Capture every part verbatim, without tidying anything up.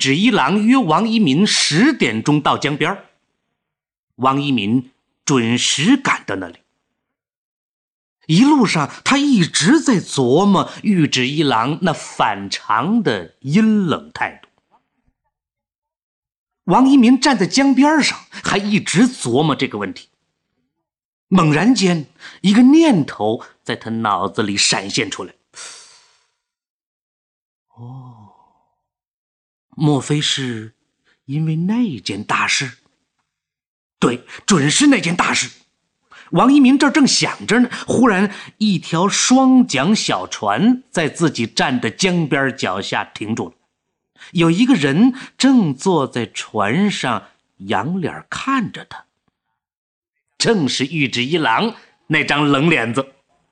旨一郎约王一民十点钟到江边，王一民准时赶到那里。一路上他一直在琢磨玉旨一郎那反常的阴冷态度。王一民站在江边上，还一直琢磨这个问题。猛然间，一个念头在他脑子里闪现出来。哦，莫非是因为那件大事？对，准是那件大事。王一民这儿正想着呢，忽然一条双桨小船在自己站的江边脚下停住了。有一个人正坐在船上仰脸看着他，正是玉旨一郎那张冷脸子。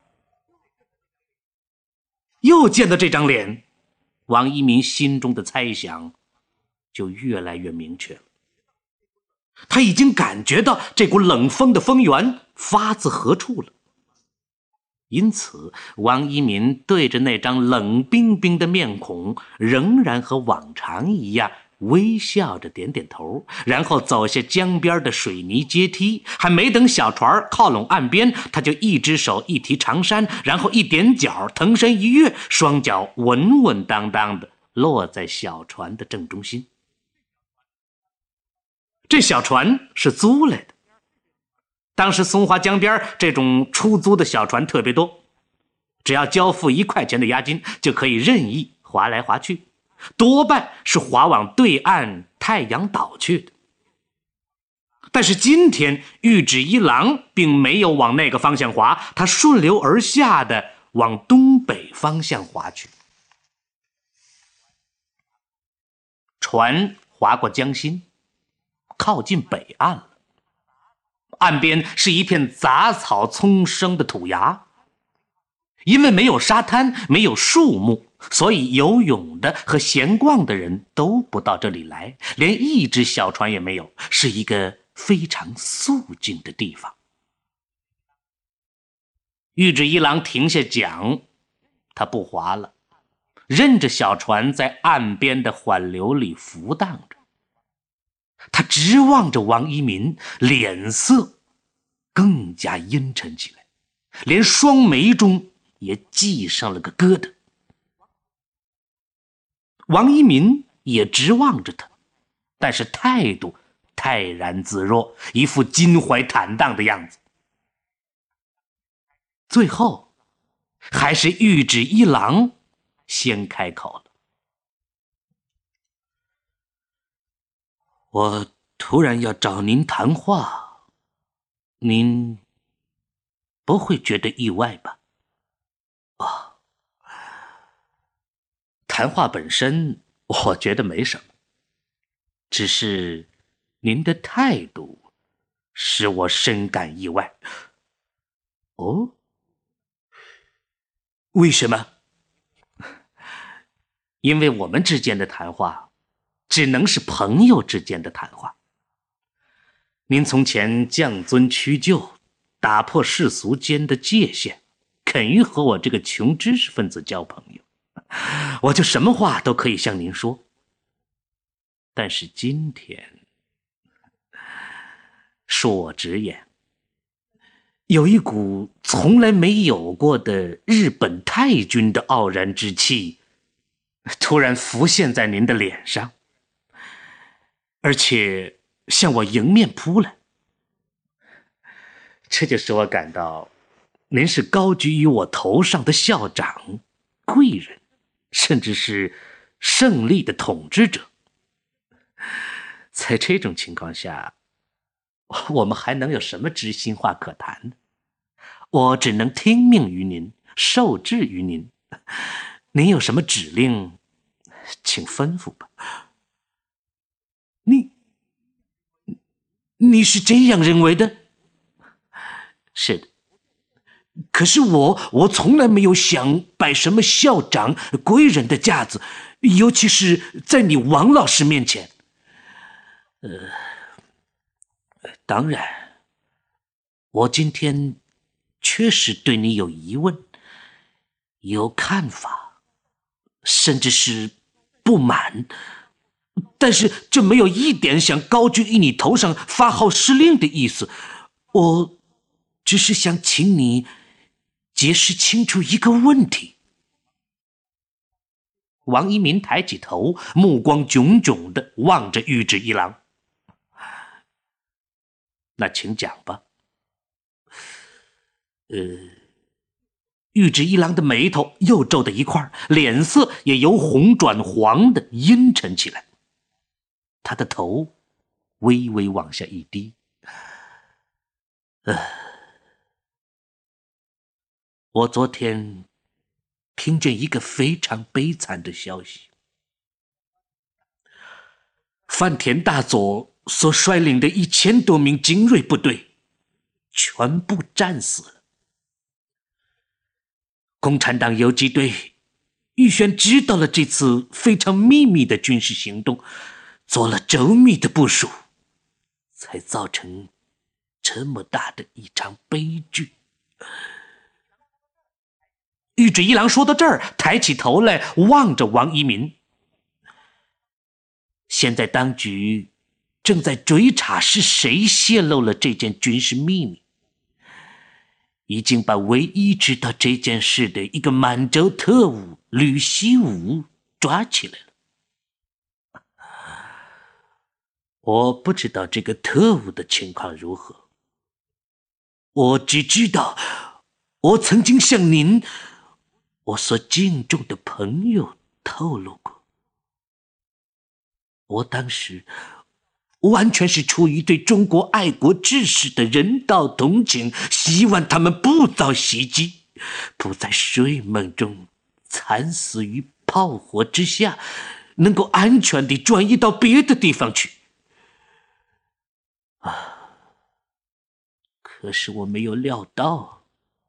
又见到这张脸，王一民心中的猜想就越来越明确了。他已经感觉到这股冷风的风源发自何处了。因此王一民对着那张冷冰冰的面孔仍然和往常一样微笑着点点头，然后走下江边的水泥阶梯。还没等小船靠拢岸边，他就一只手一提长衫，然后一点脚腾身一跃，双脚稳稳当当的落在小船的正中心。这小船是租来的，当时松花江边这种出租的小船特别多，只要交付一块钱的押金，就可以任意划来划去，多半是划往对岸太阳岛去的。但是今天玉旨一郎并没有往那个方向划，他顺流而下的往东北方向划去。船划过江心，靠近北岸了。岸边是一片杂草丛生的土崖，因为没有沙滩，没有树木，所以游泳的和闲逛的人都不到这里来，连一只小船也没有，是一个非常肃静的地方。玉旨一郎停下桨，他不划了，任着小船在岸边的缓流里浮荡着。他直望着王一民，脸色更加阴沉起来，连双眉中也系上了个疙瘩。王一民也直望着他，但是态度泰然自若，一副襟怀坦荡的样子。最后还是玉旨一郎先开口了。我突然要找您谈话，您不会觉得意外吧？哦，谈话本身我觉得没什么，只是您的态度使我深感意外。哦，为什么？因为我们之间的谈话只能是朋友之间的谈话。您从前降尊屈就，打破世俗间的界限，肯于和我这个穷知识分子交朋友，我就什么话都可以向您说。但是今天，恕我直言，有一股从来没有过的日本太君的傲然之气突然浮现在您的脸上，而且向我迎面扑来。这就使我感到您是高居于我头上的校长、贵人，甚至是胜利的统治者。在这种情况下，我们还能有什么知心话可谈呢？我只能听命于您，受制于您。您有什么指令，请吩咐吧。你你是这样认为的？是的。可是我我从来没有想摆什么校长贵人的架子，尤其是在你王老师面前。呃，当然，我今天确实对你有疑问，有看法，甚至是不满。 但是这没有一点想高居于你头上发号施令的意思，我只是想请你解释清楚一个问题。王一民抬起头，目光炯炯地望着玉质一郎。那请讲吧。呃，玉质一郎的眉头又皱在一块，脸色也由红转黄的阴沉起来。他的头微微往下一低。呃，我昨天听见一个非常悲惨的消息，饭田大佐所率领的一千多名精锐部队全部战死了。共产党游击队预先知道了这次非常秘密的军事行动，做了周密的部署，才造成这么大的一场悲剧。玉质一郎说到这儿，抬起头来望着王一民。现在当局正在追查是谁泄露了这件军事秘密，已经把唯一知道这件事的一个满洲特务吕西武抓起来了。我不知道这个特务的情况如何，我只知道我曾经向您，我所敬重的朋友透露过，我当时完全是出于对中国爱国志士的人道同情，希望他们不遭袭击，不在睡梦中惨死于炮火之下，能够安全地转移到别的地方去。啊！可是我没有料到，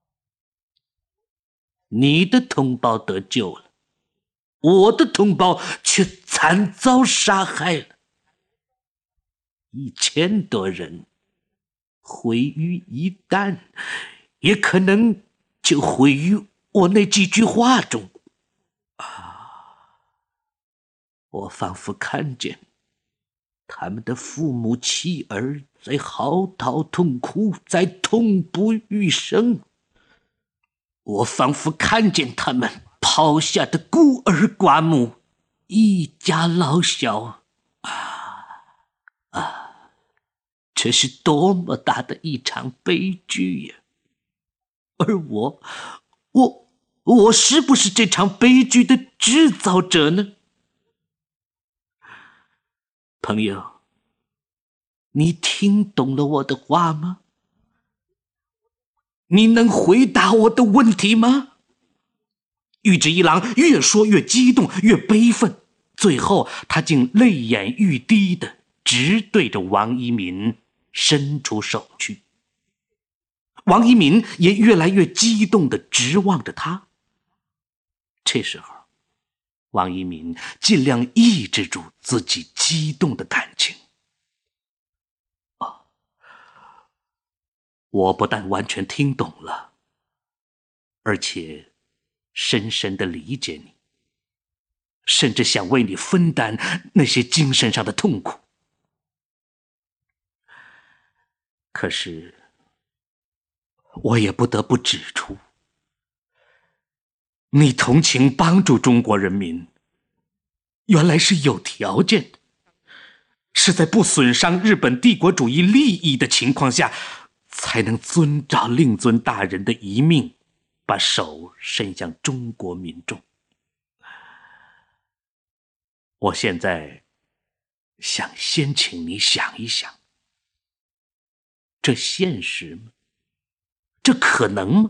你的同胞得救了，我的同胞却惨遭杀害了。一千多人毁于一旦，也可能就毁于我那几句话中。啊！我仿佛看见他们的父母妻儿在嚎啕痛哭，在痛不欲生。我仿佛看见他们抛下的孤儿寡母，一家老小。啊啊！这是多么大的一场悲剧呀！而我，我，我是不是这场悲剧的制造者呢？朋友，你听懂了我的话吗？你能回答我的问题吗？玉质一郎越说越激动，越悲愤，最后他竟泪眼欲滴的直对着王一民伸出手去。王一民也越来越激动地直望着他。这时候，王一民尽量抑制住自己激动的感情。哦，我不但完全听懂了，而且深深地理解你，甚至想为你分担那些精神上的痛苦。可是，我也不得不指出，你同情帮助中国人民，原来是有条件的，是在不损伤日本帝国主义利益的情况下，才能遵照令尊大人的遗命，把手伸向中国民众。我现在想先请你想一想，这现实吗？这可能吗？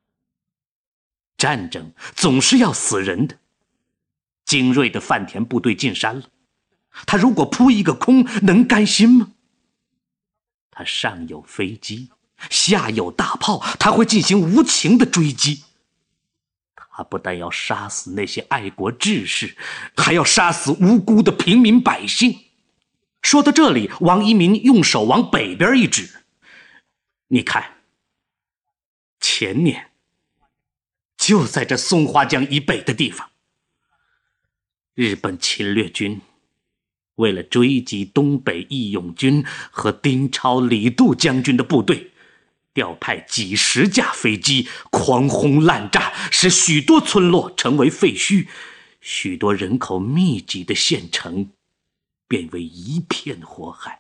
战争总是要死人的。精锐的饭田部队进山了，他如果扑一个空，能甘心吗？他上有飞机，下有大炮，他会进行无情的追击。他不但要杀死那些爱国志士，还要杀死无辜的平民百姓。说到这里，王一民用手往北边一指，你看，前年就在这松花江以北的地方，日本侵略军为了追击东北义勇军和丁超、李杜将军的部队，调派几十架飞机狂轰滥炸，使许多村落成为废墟，许多人口密集的县城变为一片火海。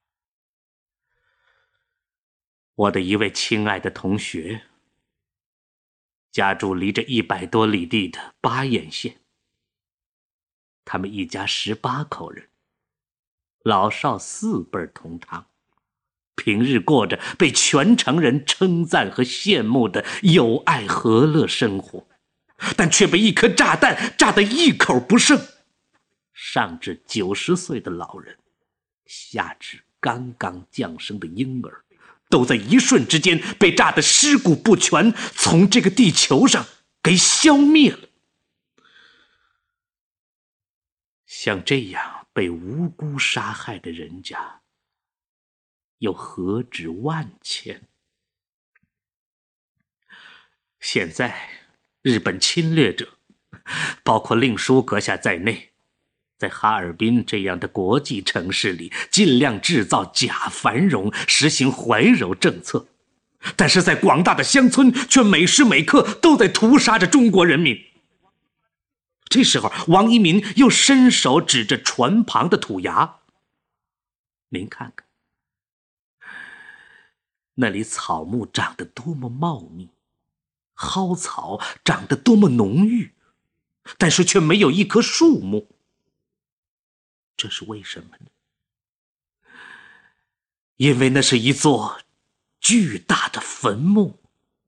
我的一位亲爱的同学，家住离这一百多里地的巴彦县，他们一家十八口人，老少四辈同堂，平日过着被全城人称赞和羡慕的友爱和乐生活，但却被一颗炸弹炸得一口不剩。上至九十岁的老人，下至刚刚降生的婴儿，都在一瞬之间被炸得尸骨不全，从这个地球上给消灭了。像这样被无辜杀害的人家，又何止万千？现在，日本侵略者，包括令叔阁下在内，在哈尔滨这样的国际城市里，尽量制造假繁荣，实行怀柔政策，但是在广大的乡村，却每时每刻都在屠杀着中国人民。这时候，王一民又伸手指着船旁的土崖：“您看看，那里草木长得多么茂密，蒿草长得多么浓郁，但是却没有一棵树木。这是为什么呢？因为那是一座巨大的坟墓。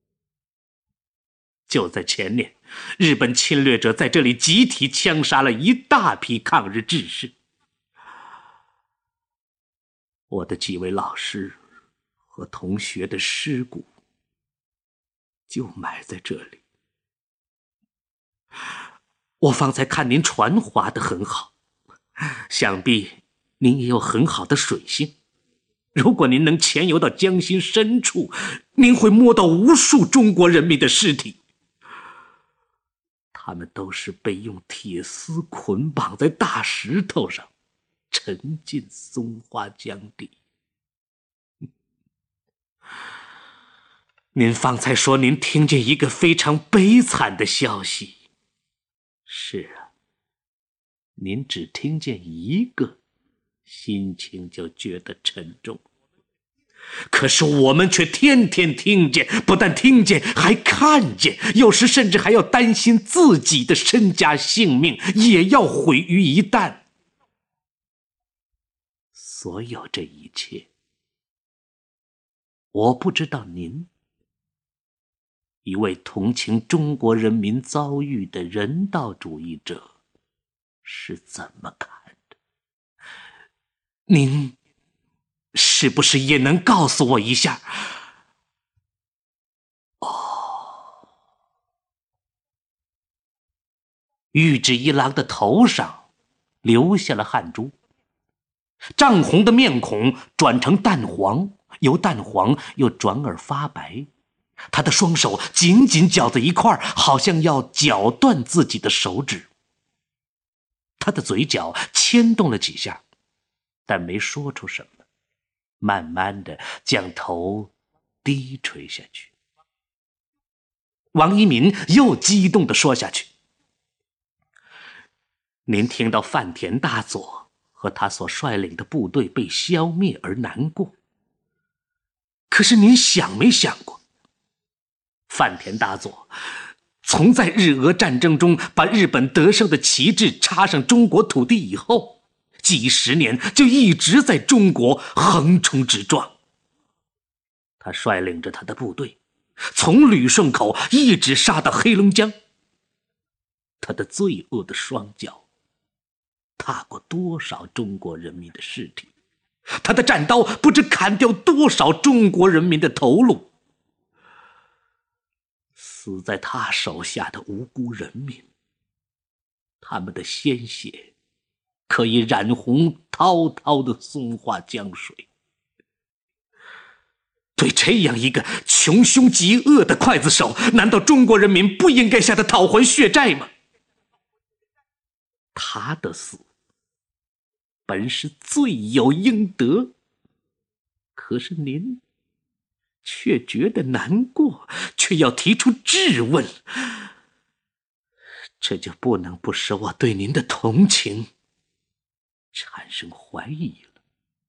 就在前年，日本侵略者在这里集体枪杀了一大批抗日志士。我的几位老师和同学的尸骨就埋在这里。我方才看您船划得很好，想必您也有很好的水性。如果您能潜游到江心深处，您会摸到无数中国人民的尸体。他们都是被用铁丝捆绑在大石头上，沉进松花江底。您方才说您听见一个非常悲惨的消息。是啊，您只听见一个，心情就觉得沉重。可是我们却天天听见，不但听见，还看见，有时甚至还要担心自己的身家性命也要毁于一旦。所有这一切，我不知道您，一位同情中国人民遭遇的人道主义者，是怎么看的？您是不是也能告诉我一下？哦，玉质一郎的头上留下了汗珠，涨红的面孔转成淡黄，由淡黄又转而发白。他的双手紧紧绞在一块，好像要绞断自己的手指。他的嘴角牵动了几下，但没说出什么，慢慢的将头低垂下去。王一民又激动地说下去：“您听到饭田大佐和他所率领的部队被消灭而难过，可是您想没想过，饭田大佐从在日俄战争中把日本得胜的旗帜插上中国土地以后，几十年就一直在中国横冲直撞。他率领着他的部队，从旅顺口一直杀到黑龙江。他的罪恶的双脚踏过多少中国人民的尸体，他的战刀不知砍掉多少中国人民的头颅。死在他手下的无辜人民，他们的鲜血可以染红滔滔的松花江水。对这样一个穷凶极恶的刽子手，难道中国人民不应该向他讨还血债吗？他的死本是罪有应得，可是您却觉得难过，却要提出质问，这就不能不使我对您的同情产生怀疑了。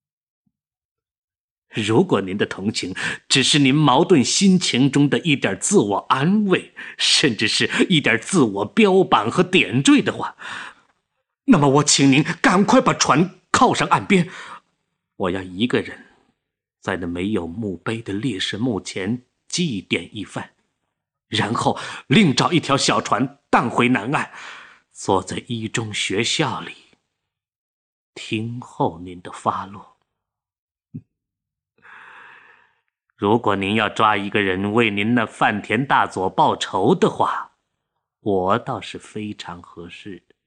如果您的同情只是您矛盾心情中的一点自我安慰，甚至是一点自我标榜和点缀的话，那么我请您赶快把船靠上岸边，我要一个人在那没有墓碑的烈士墓前祭奠一番，然后另找一条小船荡回南岸，坐在一中学校里听候您的发落。如果您要抓一个人为您那饭田大佐报仇的话，我倒是非常合适的。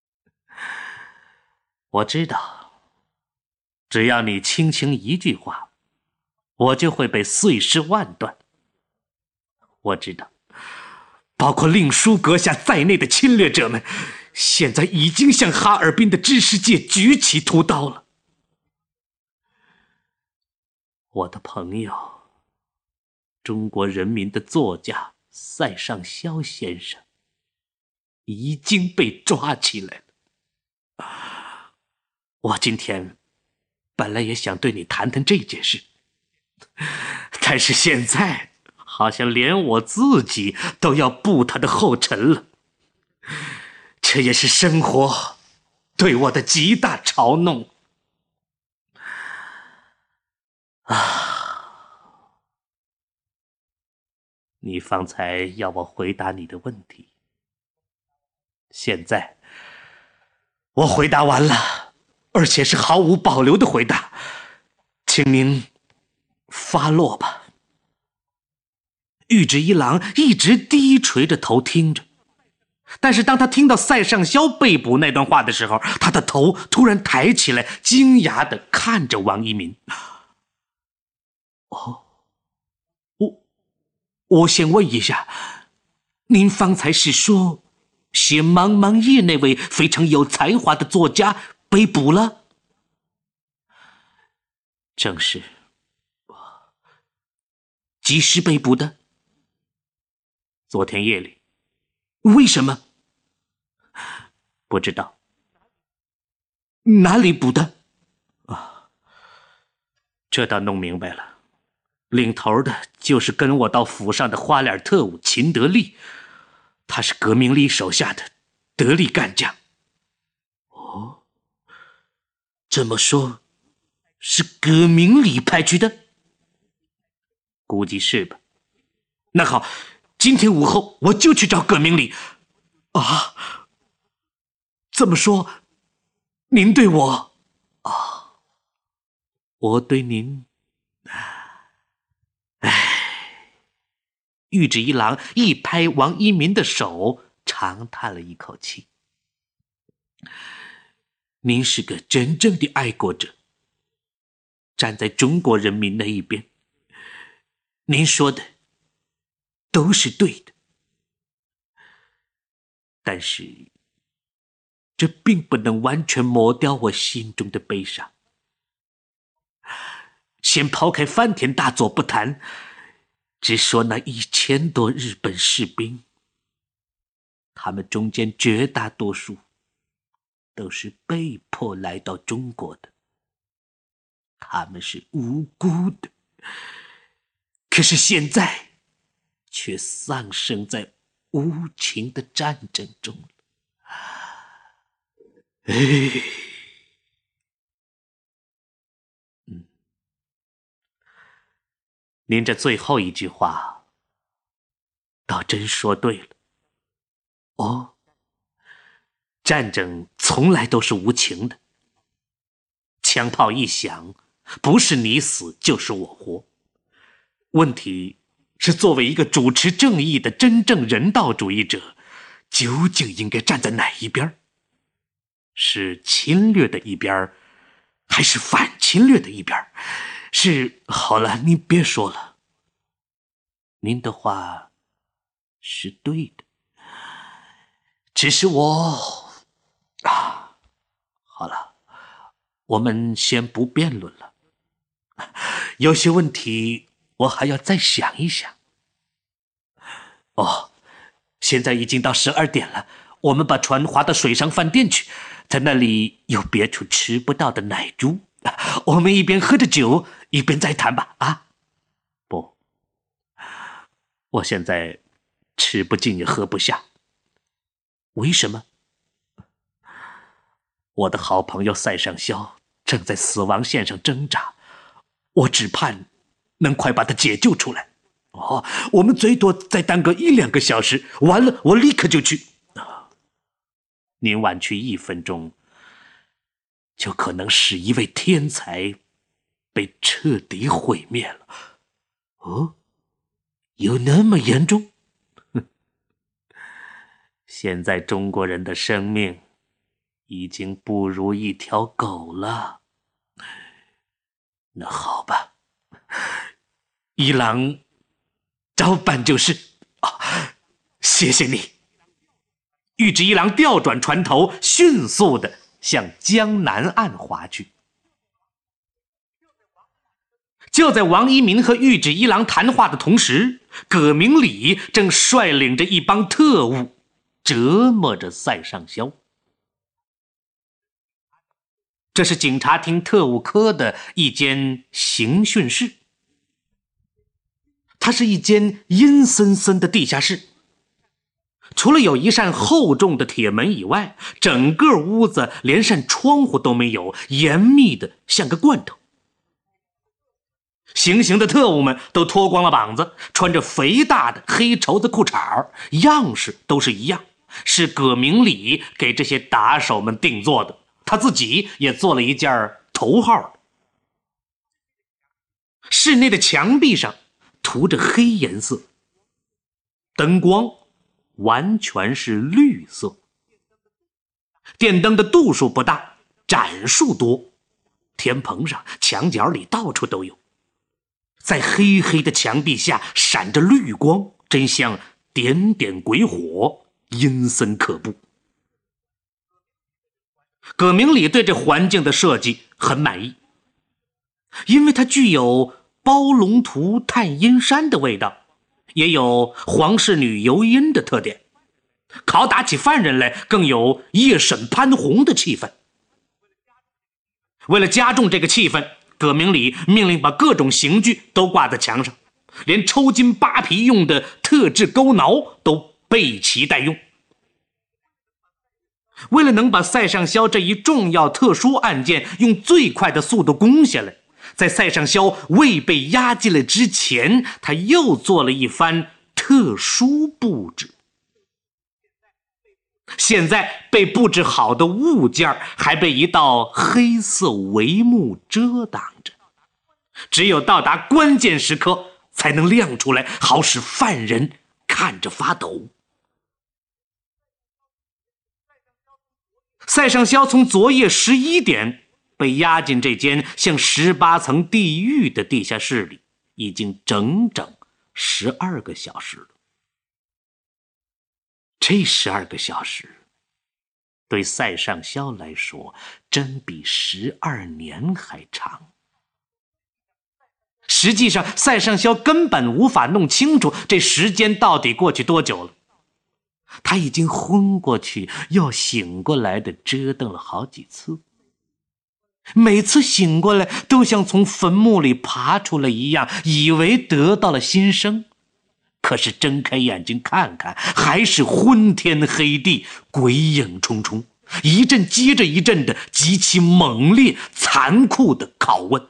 我知道，只要你轻轻一句话，我就会被碎尸万段。我知道，包括令书阁下在内的侵略者们，现在已经向哈尔滨的知识界举起屠刀了。我的朋友，中国人民的作家塞尚肖先生已经被抓起来了。我今天本来也想对你谈谈这件事，但是现在好像连我自己都要步他的后尘了。这也是生活对我的极大嘲弄啊！你方才要我回答你的问题，现在我回答完了，而且是毫无保留的回答，请您发落吧。玉质一郎一直低垂着头听着，但是当他听到塞尚肖被捕那段话的时候，他的头突然抬起来，惊讶地看着王一民。哦，我我先问一下，您方才是说写《茫茫夜》那位非常有才华的作家被捕了？正是。几时被捕的？昨天夜里。为什么？不知道。哪里捕的？啊，这倒弄明白了。领头的就是跟我到府上的花脸特务秦德利，他是革命里手下的得力干将。哦，这么说，是革命里派去的？估计是吧。那好，今天午后我就去找葛明礼。啊，这么说，您对我……啊，我对您……唉。玉质一郎一拍王一民的手，长叹了一口气。您是个真正的爱国者，站在中国人民那一边，您说的都是对的。但是这并不能完全抹掉我心中的悲伤。先抛开翻田大佐不谈，只说那一千多日本士兵，他们中间绝大多数都是被迫来到中国的，他们是无辜的，可是现在却丧生在无情的战争中了。哎，嗯，您这最后一句话倒真说对了。哦，战争从来都是无情的，枪炮一响，不是你死就是我活。问题是作为一个主持正义的真正人道主义者，究竟应该站在哪一边？是侵略的一边，还是反侵略的一边？是……好了，您别说了。您的话是对的，只是我……啊，好了， 我们先不辩论了，有些问题我还要再想一想。哦，现在已经到十二点了，我们把船划到水上饭店去，在那里有别处吃不到的奶猪，我们一边喝着酒一边再谈吧。啊，不，我现在吃不进也喝不下。为什么？我的好朋友塞上校正在死亡线上挣扎，我只盼能快把他解救出来。哦，我们最多再耽搁一两个小时，完了我立刻就去。您晚去一分钟，就可能使一位天才被彻底毁灭了。哦，有那么严重？现在中国人的生命已经不如一条狗了。那好吧，一郎照办就是。啊，谢谢你。玉直一郎调转船头，迅速地向江南岸划去。就在王一民和玉直一郎谈话的同时，葛明礼正率领着一帮特务折磨着塞上校。这是警察厅特务科的一间刑讯室，它是一间阴森森的地下室。除了有一扇厚重的铁门以外，整个屋子连扇窗户都没有，严密的像个罐头。行刑的特务们都脱光了膀子，穿着肥大的黑绸子裤衩，样式都是一样，是葛明礼给这些打手们定做的，他自己也做了一件头号的。室内的墙壁上涂着黑颜色，灯光完全是绿色。电灯的度数不大，盏数多，天棚上、墙角里到处都有。在黑黑的墙壁下闪着绿光，真像点点鬼火，阴森可怖。葛明礼对这环境的设计很满意，因为它具有包龙图探阴山的味道，也有黄氏女游阴的特点，拷打起犯人来更有夜审潘虹的气氛。为了加重这个气氛，葛明礼命令把各种刑具都挂在墙上，连抽筋扒皮用的特制钩挠都备齐待用。为了能把塞上校这一重要特殊案件用最快的速度攻下来，在塞上校未被押进来之前，他又做了一番特殊布置。现在被布置好的物件还被一道黑色帷幕遮挡着，只有到达关键时刻才能亮出来，好使犯人看着发抖。塞上校从昨夜十一点被押进这间像十八层地狱的地下室里，已经整整十二个小时了。这十二个小时对塞上校来说真比十二年还长。实际上塞上校根本无法弄清楚这时间到底过去多久了，他已经昏过去又醒过来的折腾了好几次，每次醒过来都像从坟墓里爬出来一样，以为得到了新生，可是睁开眼睛看看，还是昏天黑地，鬼影重重，一阵接着一阵的极其猛烈残酷的拷问。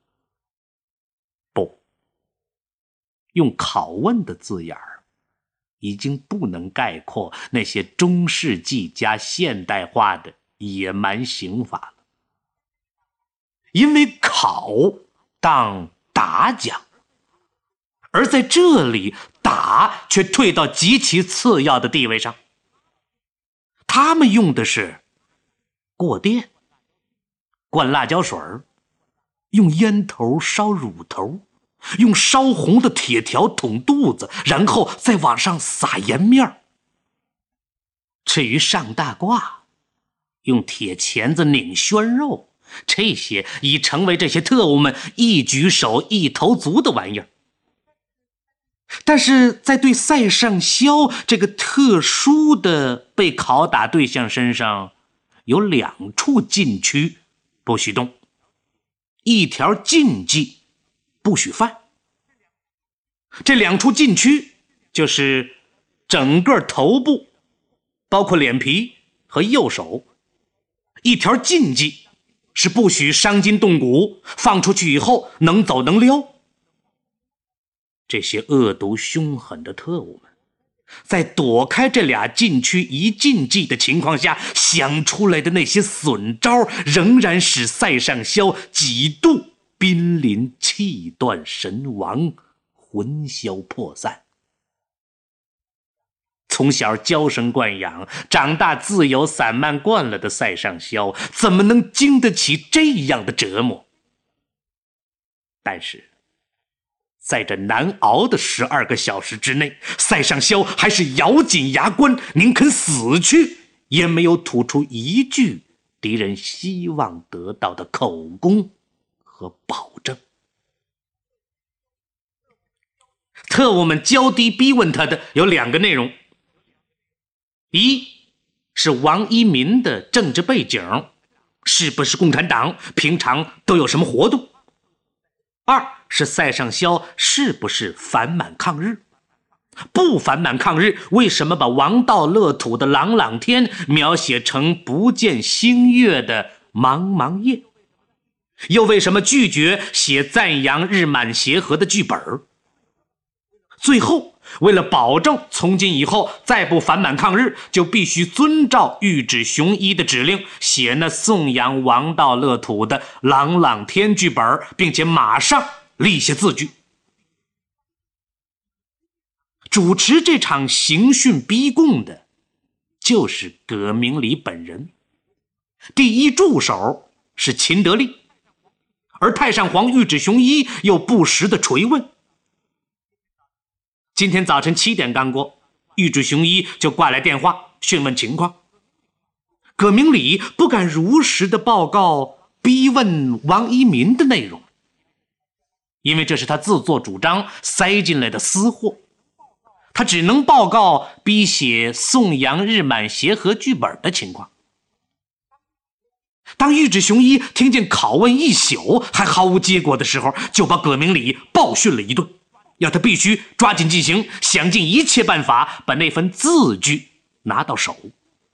不，用拷问的字眼儿已经不能概括那些中世纪加现代化的野蛮刑法了，因为拷当打讲，而在这里打却退到极其次要的地位上。他们用的是过电、灌辣椒水，用烟头烧乳头，用烧红的铁条捅肚子，然后再往上撒盐面。至于上大褂，用铁钳子拧宣肉， 这些已成为这些特务们一举手一投足的玩意儿。但是在对塞尚肖这个特殊的被拷打对象身上，有两处禁区不许动，一条禁忌不许犯。这两处禁区就是整个头部，包括脸皮和右手。一条禁忌是不许伤筋动骨，放出去以后能走能溜。这些恶毒凶狠的特务们在躲开这俩禁区一禁忌的情况下想出来的那些损招，仍然使塞尚肖几度濒临气断神亡，魂消魄散。从小娇生惯养，长大自由散漫惯了的塞尚肖，怎么能经得起这样的折磨？但是在这难熬的十二个小时之内，塞尚肖还是咬紧牙关，宁肯死去，也没有吐出一句敌人希望得到的口供和保证。特务们交低逼问他的有两个内容，一是王一民的政治背景，是不是共产党，平常都有什么活动；二是塞尚肖是不是反满抗日，不反满抗日，为什么把王道乐土的朗朗天描写成不见星月的茫茫夜，又为什么拒绝写赞扬日满协和的剧本？最后为了保证从今以后再不反满抗日，就必须遵照玉指雄一的指令写那颂扬王道乐土的朗朗天剧本，并且马上立下字据。主持这场刑讯逼供的就是葛明礼本人，第一助手是秦德利，而太上皇玉指雄一又不时的垂问。今天早晨七点刚过，玉指雄一就挂来电话询问情况。葛明礼不敢如实的报告逼问王一民的内容，因为这是他自作主张塞进来的私货，他只能报告逼写颂扬日满协和剧本的情况。当玉指雄一听见拷问一宿还毫无结果的时候，就把葛明礼暴训了一顿，要他必须抓紧进行，想尽一切办法把那份字据拿到手。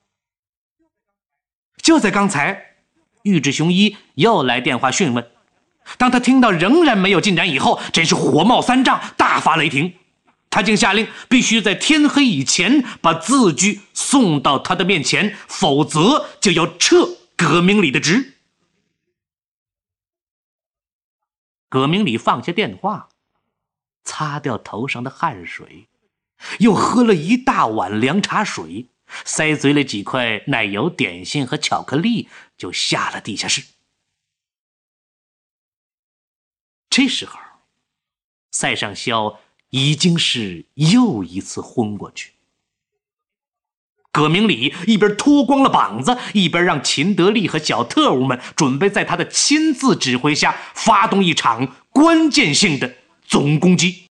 就在刚才，玉指雄一又来电话讯问，当他听到仍然没有进展以后，真是火冒三丈，大发雷霆。他竟下令必须在天黑以前把字据送到他的面前，否则就要撤葛明礼的职。葛明礼放下电话，擦掉头上的汗水，又喝了一大碗凉茶水，塞嘴里几块奶油点心和巧克力，就下了地下室。这时候塞尚肖已经是又一次昏过去。葛明礼一边脱光了膀子，一边让秦德利和小特务们准备在他的亲自指挥下发动一场关键性的总攻击。